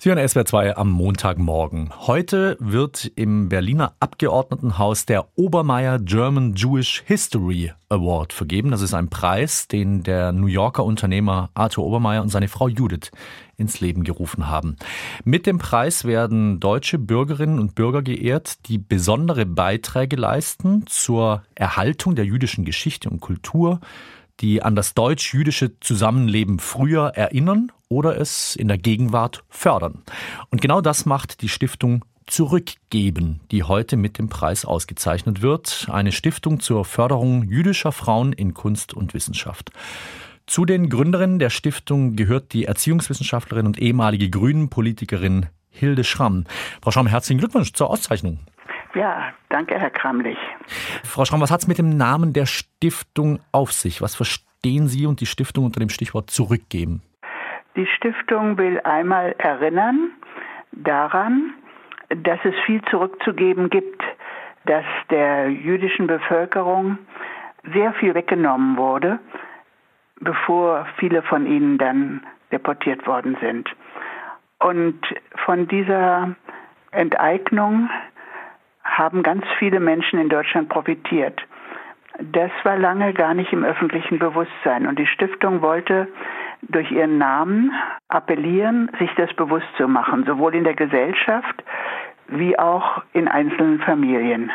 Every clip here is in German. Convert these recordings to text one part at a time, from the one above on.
Sie hören SWR 2 am Montagmorgen. Heute wird im Berliner Abgeordnetenhaus der Obermaier German Jewish History Award vergeben. Das ist ein Preis, den der New Yorker Unternehmer Arthur Obermaier und seine Frau Judith ins Leben gerufen haben. Mit dem Preis werden deutsche Bürgerinnen und Bürger geehrt, die besondere Beiträge leisten zur Erhaltung der jüdischen Geschichte und Kultur, die an das deutsch-jüdische Zusammenleben früher erinnern oder es in der Gegenwart fördern. Und genau das macht die Stiftung Zurückgeben, die heute mit dem Preis ausgezeichnet wird. Eine Stiftung zur Förderung jüdischer Frauen in Kunst und Wissenschaft. Zu den Gründerinnen der Stiftung gehört die Erziehungswissenschaftlerin und ehemalige Grünen-Politikerin Hilde Schramm. Frau Schramm, herzlichen Glückwunsch zur Auszeichnung. Ja, danke, Herr Kramlich. Frau Schramm, was hat es mit dem Namen der Stiftung auf sich? Was verstehen Sie und die Stiftung unter dem Stichwort Zurückgeben? Die Stiftung will einmal erinnern daran, dass es viel zurückzugeben gibt, dass der jüdischen Bevölkerung sehr viel weggenommen wurde, bevor viele von ihnen dann deportiert worden sind. Und von dieser Enteignung haben ganz viele Menschen in Deutschland profitiert. Das war lange gar nicht im öffentlichen Bewusstsein. Und die Stiftung wollte durch ihren Namen appellieren, sich das bewusst zu machen, sowohl in der Gesellschaft wie auch in einzelnen Familien.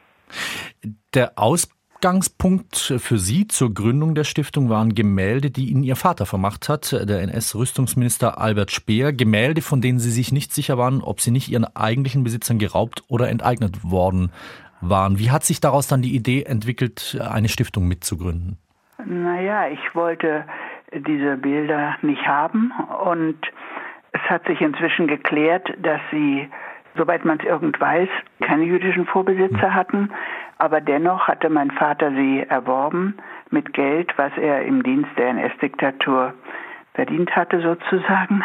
Der Ausgangspunkt für Sie zur Gründung der Stiftung waren Gemälde, die Ihnen Ihr Vater vermacht hat, der NS-Rüstungsminister Albert Speer. Gemälde, von denen Sie sich nicht sicher waren, ob sie nicht ihren eigentlichen Besitzern geraubt oder enteignet worden waren. Wie hat sich daraus dann die Idee entwickelt, eine Stiftung mitzugründen? Naja, ich wollte diese Bilder nicht haben und es hat sich inzwischen geklärt, dass sie, soweit man es irgend weiß, keine jüdischen Vorbesitzer hatten. Aber dennoch hatte mein Vater sie erworben mit Geld, was er im Dienst der NS-Diktatur verdient hatte sozusagen.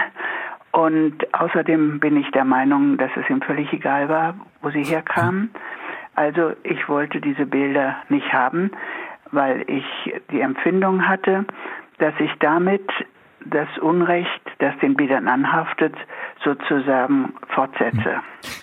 Und außerdem bin ich der Meinung, dass es ihm völlig egal war, wo sie herkamen. Also ich wollte diese Bilder nicht haben, weil ich die Empfindung hatte, dass ich damit das Unrecht, das den Bildern anhaftet, sozusagen fortsetze.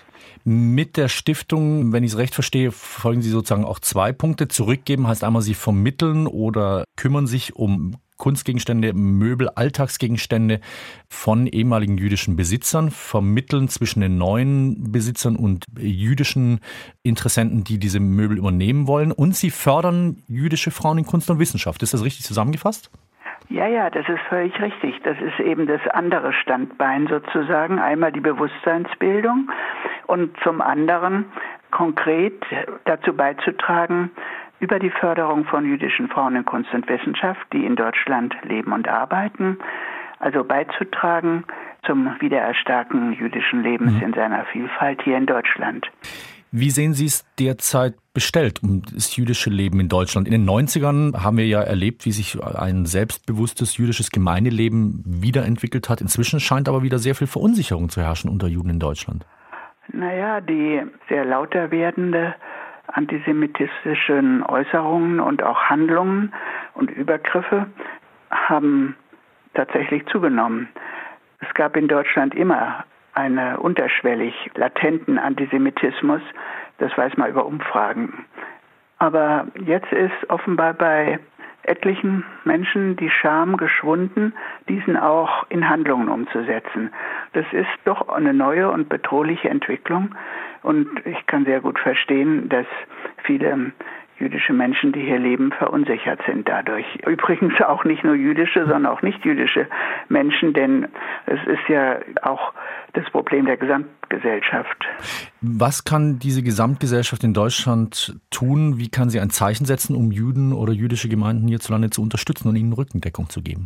Mit der Stiftung, wenn ich es recht verstehe, folgen Sie sozusagen auch zwei Punkte. Zurückgeben heißt einmal, Sie vermitteln oder kümmern sich um Kunstgegenstände, Möbel, Alltagsgegenstände von ehemaligen jüdischen Besitzern, vermitteln zwischen den neuen Besitzern und jüdischen Interessenten, die diese Möbel übernehmen wollen. Und Sie fördern jüdische Frauen in Kunst und Wissenschaft. Ist das richtig zusammengefasst? Ja, das ist völlig richtig. Das ist eben das andere Standbein sozusagen. Einmal die Bewusstseinsbildung und zum anderen konkret dazu beizutragen, über die Förderung von jüdischen Frauen in Kunst und Wissenschaft, die in Deutschland leben und arbeiten, also beizutragen zum Wiedererstarken jüdischen Lebens in seiner Vielfalt hier in Deutschland. Wie sehen Sie es derzeit bestellt um das jüdische Leben in Deutschland? In den 90ern haben wir ja erlebt, wie sich ein selbstbewusstes jüdisches Gemeindeleben wiederentwickelt hat. Inzwischen scheint aber wieder sehr viel Verunsicherung zu herrschen unter Juden in Deutschland. Naja, die sehr lauter werdende antisemitistischen Äußerungen und auch Handlungen und Übergriffe haben tatsächlich zugenommen. Es gab in Deutschland immer einen unterschwellig latenten Antisemitismus, das weiß man über Umfragen. Aber jetzt ist offenbar bei etlichen Menschen die Scham geschwunden, diesen auch in Handlungen umzusetzen. Das ist doch eine neue und bedrohliche Entwicklung und ich kann sehr gut verstehen, dass viele jüdische Menschen, die hier leben, verunsichert sind dadurch. Übrigens auch nicht nur jüdische, sondern auch nicht-jüdische Menschen, denn es ist ja auch das Problem der Gesamtgesellschaft. Was kann diese Gesamtgesellschaft in Deutschland tun? Wie kann sie ein Zeichen setzen, um Juden oder jüdische Gemeinden hierzulande zu unterstützen und ihnen Rückendeckung zu geben?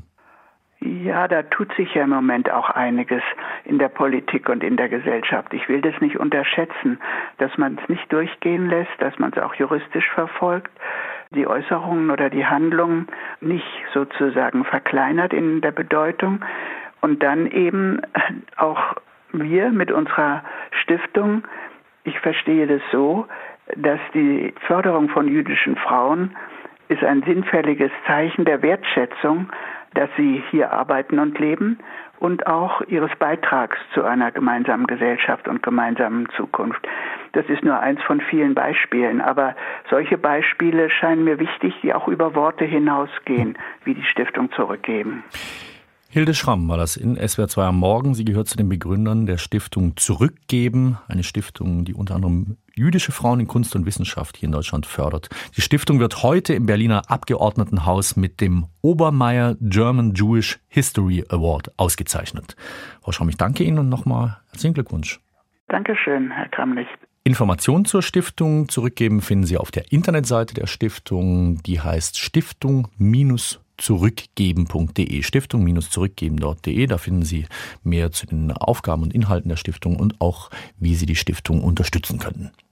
Ja, da tut sich ja im Moment auch einiges in der Politik und in der Gesellschaft. Ich will das nicht unterschätzen, dass man es nicht durchgehen lässt, dass man es auch juristisch verfolgt, die Äußerungen oder die Handlungen nicht sozusagen verkleinert in der Bedeutung und dann eben auch wir mit unserer Stiftung, ich verstehe das so, dass die Förderung von jüdischen Frauen ist ein sinnfälliges Zeichen der Wertschätzung, dass sie hier arbeiten und leben und auch ihres Beitrags zu einer gemeinsamen Gesellschaft und gemeinsamen Zukunft. Das ist nur eins von vielen Beispielen, aber solche Beispiele scheinen mir wichtig, die auch über Worte hinausgehen, wie die Stiftung Zurückgeben. Hilde Schramm war das in SWR 2 am Morgen. Sie gehört zu den Begründern der Stiftung Zurückgeben, eine Stiftung, die unter anderem jüdische Frauen in Kunst und Wissenschaft hier in Deutschland fördert. Die Stiftung wird heute im Berliner Abgeordnetenhaus mit dem Obermaier German Jewish History Award ausgezeichnet. Frau Schramm, ich danke Ihnen und nochmal herzlichen Glückwunsch. Dankeschön, Herr Kramlich. Informationen zur Stiftung Zurückgeben finden Sie auf der Internetseite der Stiftung. Die heißt Stiftung-zurückgeben.de. Stiftung-zurückgeben.de. Da finden Sie mehr zu den Aufgaben und Inhalten der Stiftung und auch, wie Sie die Stiftung unterstützen können.